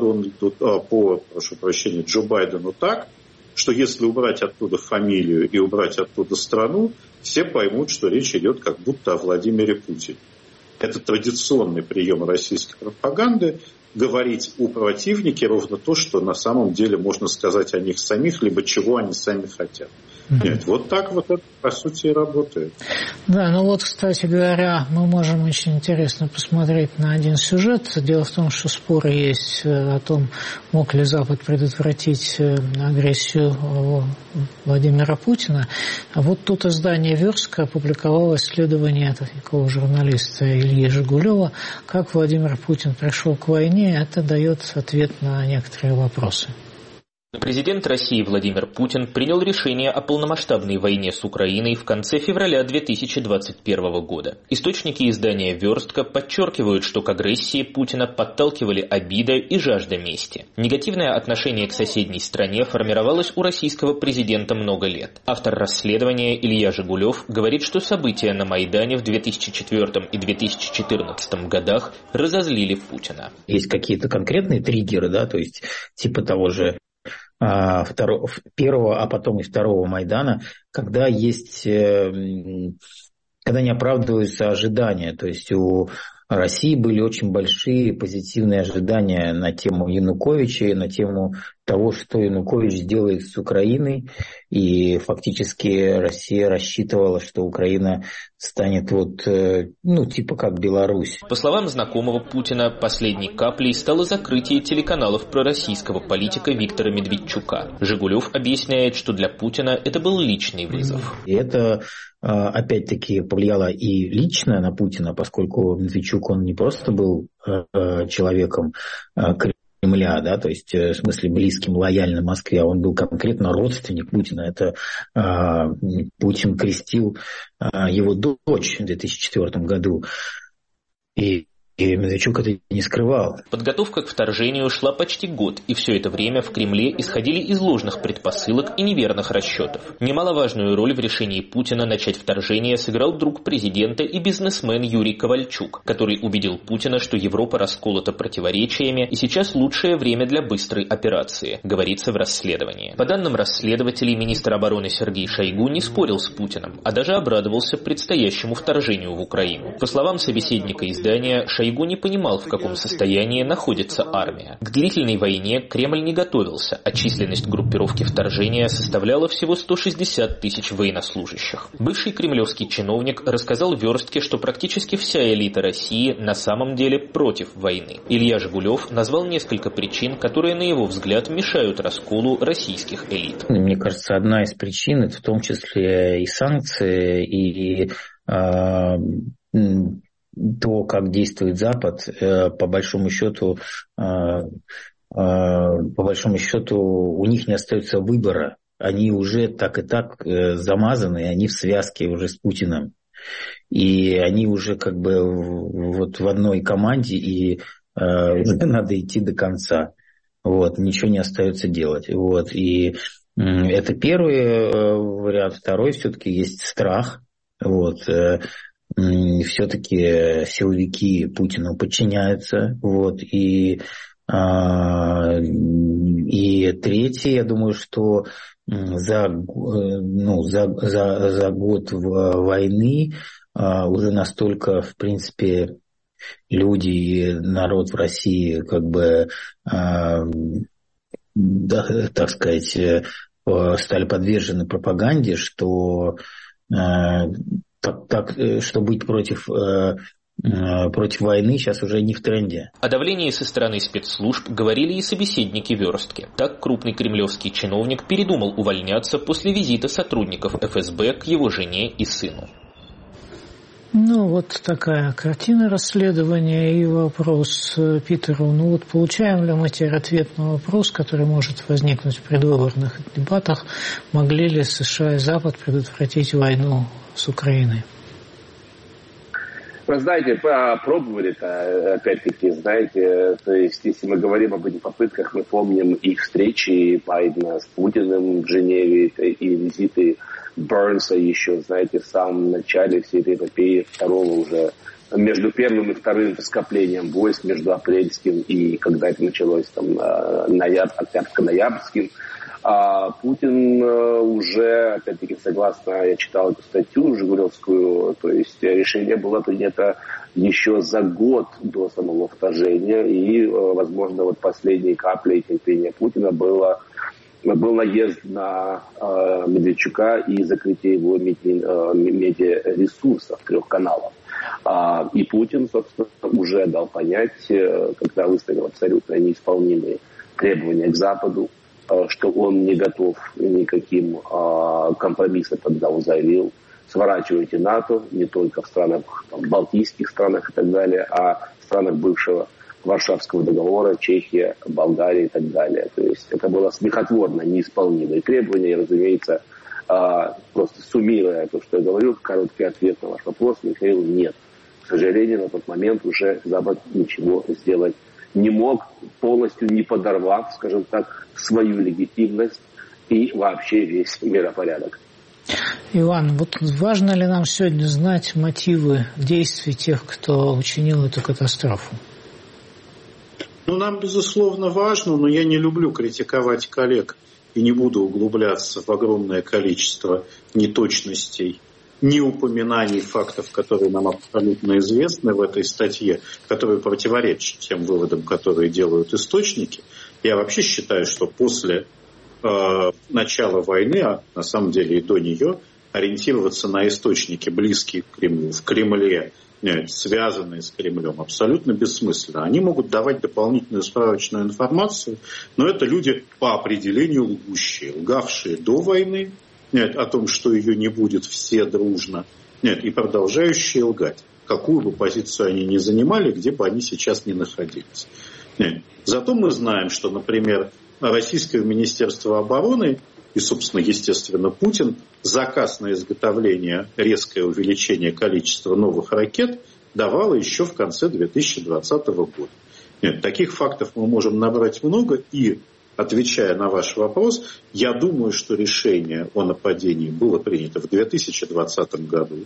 Джо Байдену так, что если убрать оттуда фамилию и убрать оттуда страну, все поймут, что речь идет как будто о Владимире Путине. Это традиционный прием российской пропаганды — говорить о противнике ровно то, что на самом деле можно сказать о них самих, либо чего они сами хотят. Нет, вот так вот это, по сути, и работает. Да, ну вот, кстати говоря, мы можем очень интересно посмотреть на один сюжет. Дело в том, что споры есть о том, мог ли Запад предотвратить агрессию Владимира Путина. А вот тут издание «Верстка» опубликовало исследование такого журналиста Ильи Жигулева, как Владимир Путин пришел к войне. Это дает ответ на некоторые вопросы. Президент России Владимир Путин принял решение о полномасштабной войне с Украиной в конце февраля 2021 года. Источники издания «Верстка» подчеркивают, что к агрессии Путина подталкивали обида и жажда мести. Негативное отношение к соседней стране формировалось у российского президента много лет. Автор расследования Илья Жигулев говорит, что события на Майдане в 2004 и 2014 годах разозлили Путина. Есть какие-то конкретные триггеры, да, то есть типа того же первого, а потом и второго Майдана, когда есть, когда не оправдываются ожидания. То есть у России были очень большие позитивные ожидания на тему Януковича, на тему того, что Янукович сделает с Украиной. И фактически Россия рассчитывала, что Украина станет типа как Беларусь. По словам знакомого Путина, последней каплей стало закрытие телеканалов пророссийского политика Виктора Медведчука. Жигулев объясняет, что для Путина это был личный вызов. И это опять-таки повлияло и лично на Путина, поскольку Медведчук, он не просто был человеком Кремля, да, то есть в смысле близким, лояльным Москве, а он был конкретно родственник Путина. Это Путин крестил его дочь в 2004 году. И Медведчук это не скрывал. Подготовка к вторжению шла почти год, и все это время в Кремле исходили из ложных предпосылок и неверных расчетов. Немаловажную роль в решении Путина начать вторжение сыграл друг президента и бизнесмен Юрий Ковальчук, который убедил Путина, что Европа расколота противоречиями, и сейчас лучшее время для быстрой операции, говорится в расследовании. По данным расследователей, министр обороны Сергей Шойгу не спорил с Путиным, а даже обрадовался предстоящему вторжению в Украину. По словам собеседника издания, Шойгу не понимал, в каком состоянии находится армия. К длительной войне Кремль не готовился, а численность группировки вторжения составляла всего 160 тысяч военнослужащих. Бывший кремлевский чиновник рассказал Верстке, что практически вся элита России на самом деле против войны. Илья Жигулев назвал несколько причин, которые, на его взгляд, мешают расколу российских элит. Мне кажется, одна из причин — это в том числе и санкции, и то, как действует Запад, по большому счету, у них не остается выбора. Они уже так и так замазаны, они в связке уже с Путиным. И они уже как бы вот в одной команде, и надо идти до конца. Вот, ничего не остается делать. Вот, и это первый вариант. Второй, все-таки есть страх. Вот, все-таки силовики Путину подчиняются. Вот, и третий, я думаю, что за год войны уже настолько, в принципе, люди и народ в России, как бы, да, так сказать, стали подвержены пропаганде, что что быть против войны сейчас уже не в тренде. О давлении со стороны спецслужб говорили и собеседники Верстки. Так крупный кремлевский чиновник передумал увольняться после визита сотрудников ФСБ к его жене и сыну. Ну, вот такая картина расследования и вопрос Питеру. Ну, вот получаем ли мы теперь ответ на вопрос, который может возникнуть в предвыборных дебатах, могли ли США и Запад предотвратить войну с Украиной? Вы знаете, пробовали-то, опять-таки, знаете, то есть, если мы говорим об этих попытках, мы помним их встречи Байдена с Путиным в Женеве и визиты Бернса еще, знаете, в самом начале всей этой эпопеи второго уже, между первым и вторым скоплением войск, между апрельским и когда это началось, там, октябрьско-ноябрьским. А Путин уже, опять-таки, согласно, я читал эту статью жигулевскую, то есть решение было принято еще за год до самого вторжения, и, возможно, вот последней каплей терпения Путина был наезд на Медведчука и закрытие его медиаресурсов 3 каналов. И Путин, собственно, уже дал понять, когда выставил абсолютно неисполнимые требования к Западу, что он не готов никаким компромиссам, когда он заявил: сворачивайте НАТО не только в странах, там, балтийских странах и так далее, а в странах бывшего Варшавского договора, Чехия, Болгария и так далее. То есть это было смехотворно неисполнимые требования, и, разумеется, просто суммируя то, что я говорил, короткий ответ на ваш вопрос, Михаил, нет. К сожалению, на тот момент уже Запад ничего сделать не мог, полностью не подорвав, скажем так, свою легитимность и вообще весь миропорядок. Иван, вот важно ли нам сегодня знать мотивы действий тех, кто учинил эту катастрофу? Ну, нам, безусловно, важно, но я не люблю критиковать коллег и не буду углубляться в огромное количество неточностей, ни упоминаний фактов, которые нам абсолютно известны в этой статье, которые противоречат тем выводам, которые делают источники. Я вообще считаю, что после начала войны, а на самом деле и до нее, ориентироваться на источники, близкие к Кремлю, в Кремле, связанные с Кремлем, абсолютно бессмысленно. Они могут давать дополнительную справочную информацию, но это люди по определению лгущие, лгавшие до войны, о том, что ее не будет все дружно, и продолжающие лгать, какую бы позицию они ни занимали, где бы они сейчас ни находились. Зато мы знаем, что, например, Российское Министерство обороны и, собственно, естественно, Путин заказ на изготовление, резкое увеличение количества новых ракет давало еще в конце 2020 года. Таких фактов мы можем набрать много, и, отвечая на ваш вопрос, я думаю, что решение о нападении было принято в 2020 году.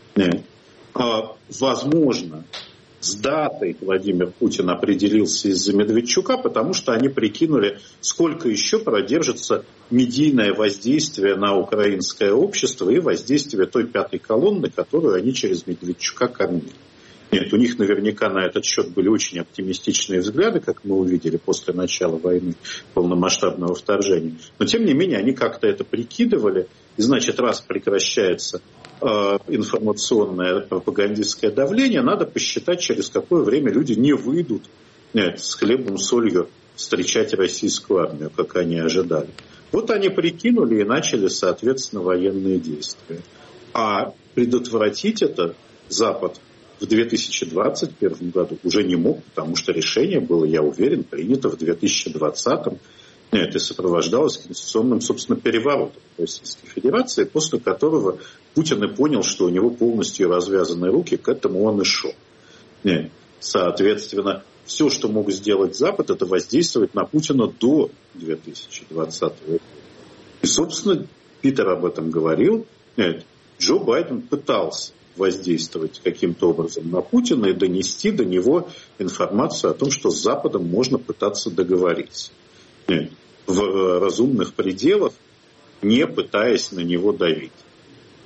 Возможно, с датой Владимир Путин определился из-за Медведчука, потому что они прикинули, сколько еще продержится медийное воздействие на украинское общество и воздействие той пятой колонны, которую они через Медведчука кормили. Нет, у них наверняка на этот счет были очень оптимистичные взгляды, как мы увидели после начала войны, полномасштабного вторжения. Но, тем не менее, они как-то это прикидывали. И, значит, раз прекращается информационное пропагандистское давление, надо посчитать, через какое время люди не выйдут с хлебом, солью встречать российскую армию, как они ожидали. Вот они прикинули и начали, соответственно, военные действия. А предотвратить это Запад в 2021 году уже не мог, потому что решение было, я уверен, принято в 2020. Это сопровождалось конституционным, собственно, переворотом в Российской Федерации, после которого Путин и понял, что у него полностью развязаны руки, к этому он и шел. Соответственно, все, что мог сделать Запад, это воздействовать на Путина до 2020 года. И, собственно, Питер об этом говорил. Джо Байден пытался воздействовать каким-то образом на Путина и донести до него информацию о том, что с Западом можно пытаться договориться. В разумных пределах, не пытаясь на него давить.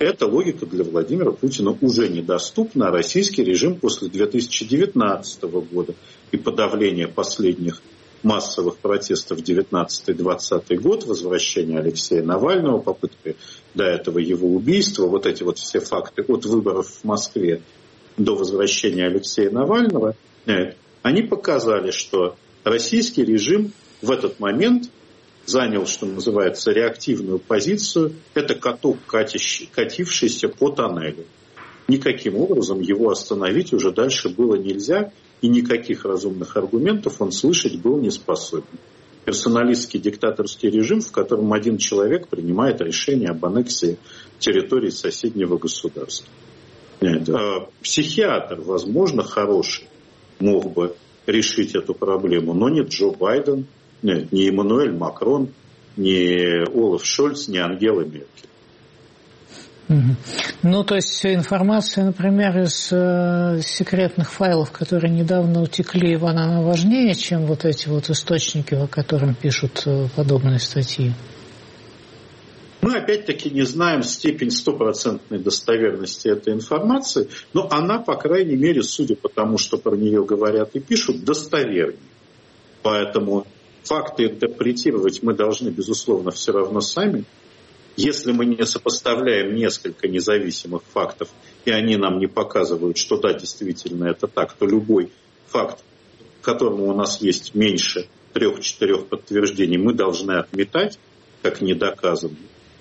эта логика для Владимира Путина уже недоступна, а российский режим после 2019 года и подавления последних массовых протестов 19-20 год, возвращение Алексея Навального, попытка до этого его убийства, вот эти вот все факты от выборов в Москве до возвращения Алексея Навального, они показали, что российский режим в этот момент занял, что называется, реактивную позицию. Это каток, катившийся по тоннелю. Никаким образом его остановить уже дальше было нельзя, и никаких разумных аргументов он слышать был не способен. Персоналистский диктаторский режим, в котором один человек принимает решение об аннексии территории соседнего государства. Нет. Психиатр, возможно, хороший, мог бы решить эту проблему, но не Джо Байден, нет, не Эммануэль Макрон, не Олаф Шольц, не Ангела Меркель. Ну, то есть информация, например, из секретных файлов, которые недавно утекли, Ивана, она важнее, чем вот эти вот источники, о которых пишут подобные статьи? Мы опять-таки не знаем степень стопроцентной достоверности этой информации, но она, по крайней мере, судя по тому, что про нее говорят и пишут, достовернее. Поэтому факты интерпретировать мы должны, безусловно, все равно сами. Если мы не сопоставляем несколько независимых фактов, и они нам не показывают, что да, действительно это так, то любой факт, к которому у нас есть меньше 3-4 подтверждений, мы должны отметать, как недоказанные.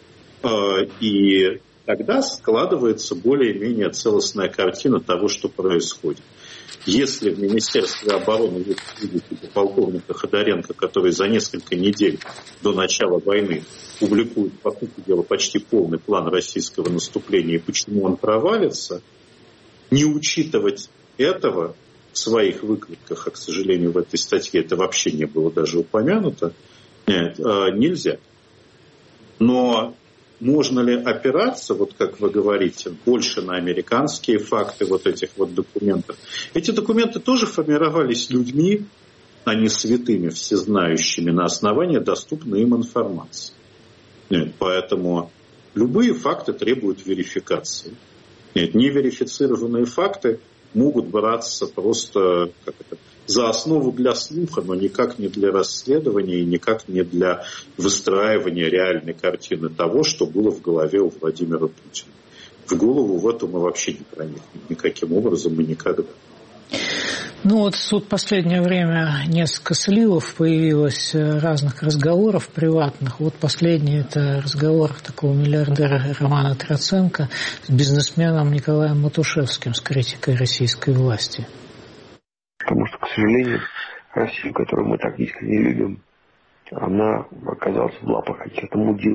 И тогда складывается более-менее целостная картина того, что происходит. Если в Министерстве обороны есть люди типа полковника Ходоренко, который за несколько недель до начала войны публикует, по сути дела, почти полный план российского наступления и почему он провалится, не учитывать этого в своих выкладках, а, к сожалению, в этой статье это вообще не было даже упомянуто, нет, нельзя. Но можно ли опираться, вот как вы говорите, больше на американские факты вот этих вот документов? Эти документы тоже формировались людьми, а не святыми, всезнающими, на основании доступной им информации. Нет, поэтому любые факты требуют верификации. Нет, неверифицированные факты могут браться просто за основу для слуха, но никак не для расследования и никак не для выстраивания реальной картины того, что было в голове у Владимира Путина. В голову в это мы вообще не проникнем никаким образом и никогда. Ну вот тут в последнее время несколько сливов появилось разных разговоров приватных. Вот последний – это разговор такого миллиардера Романа Троценко с бизнесменом Николаем Матушевским, с критикой российской власти. Потому что, к сожалению, Россию, которую мы так искренне любим, она оказалась в лапах каких-то мудил.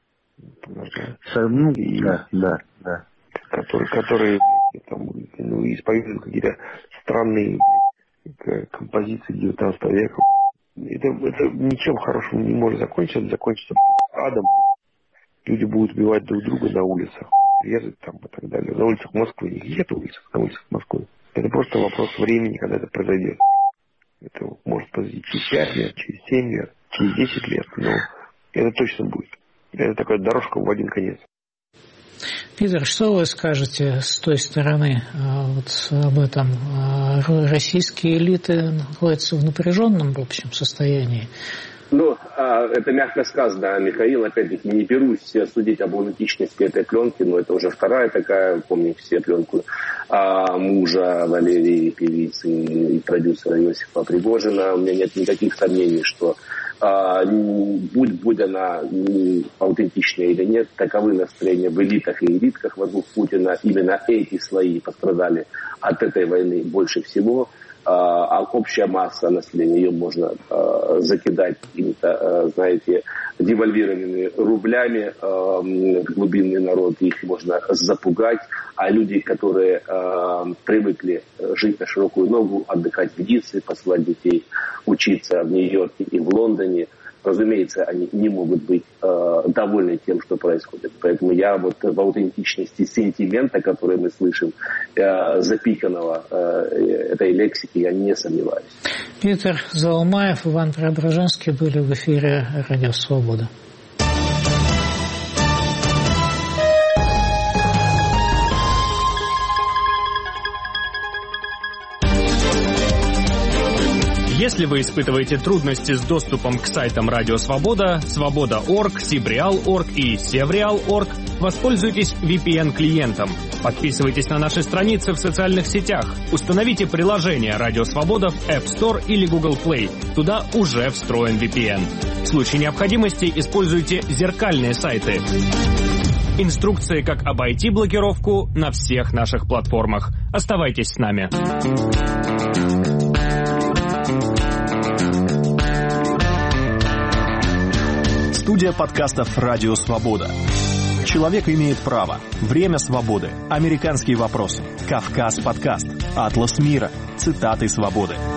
Да. Которые там, исповедуют какие-то странные композиции 19 века. Это ничем хорошим не может закончиться. Это закончится адом. Люди будут убивать друг друга на улицах, резать там и так далее. На улицах Москвы. Нет улицах, на улицах Москвы. Это просто вопрос времени, когда это произойдет. Это может произойти через 5 лет, через 7 лет, через 10 лет. Но это точно будет. Это такая дорожка в один конец. Питер, что вы скажете с той стороны вот об этом? Российские элиты находятся в напряженном, в общем, состоянии. Ну, это мягко сказано, Михаил. Опять-таки, не берусь судить об аутентичности этой пленки, но это уже вторая такая, помню все пленку мужа Валерии, певицы и продюсера Иосифа Пригожина. У меня нет никаких сомнений, что будь она аутентичная или нет, таковы настроения в элитах и элитках вокруг Путина. Именно эти слои пострадали от этой войны больше всего. А общая масса населения, ее можно закидать какими-то, знаете, девальвированными рублями, глубинный народ, их можно запугать, а люди, которые привыкли жить на широкую ногу, отдыхать в Ницце, посылать детей учиться в Нью-Йорке и в Лондоне, разумеется, они не могут быть довольны тем, что происходит. Поэтому я вот в аутентичности сентимента, который мы слышим, запиканного этой лексики, я не сомневаюсь. Питер Залмаев, Иван Преображенский были в эфире «Радио Свобода». Если вы испытываете трудности с доступом к сайтам Радио Свобода, Свобода.орг, Сибреал.орг и Севреал.орг, воспользуйтесь VPN-клиентом. Подписывайтесь на наши страницы в социальных сетях. Установите приложение Радио Свобода в App Store или Google Play. Туда уже встроен VPN. В случае необходимости используйте зеркальные сайты. Инструкции, как обойти блокировку, на всех наших платформах. Оставайтесь с нами. Студия подкастов «Радио Свобода». Человек имеет право. Время свободы. Американские вопросы. Кавказ подкаст. Атлас мира. Цитаты свободы.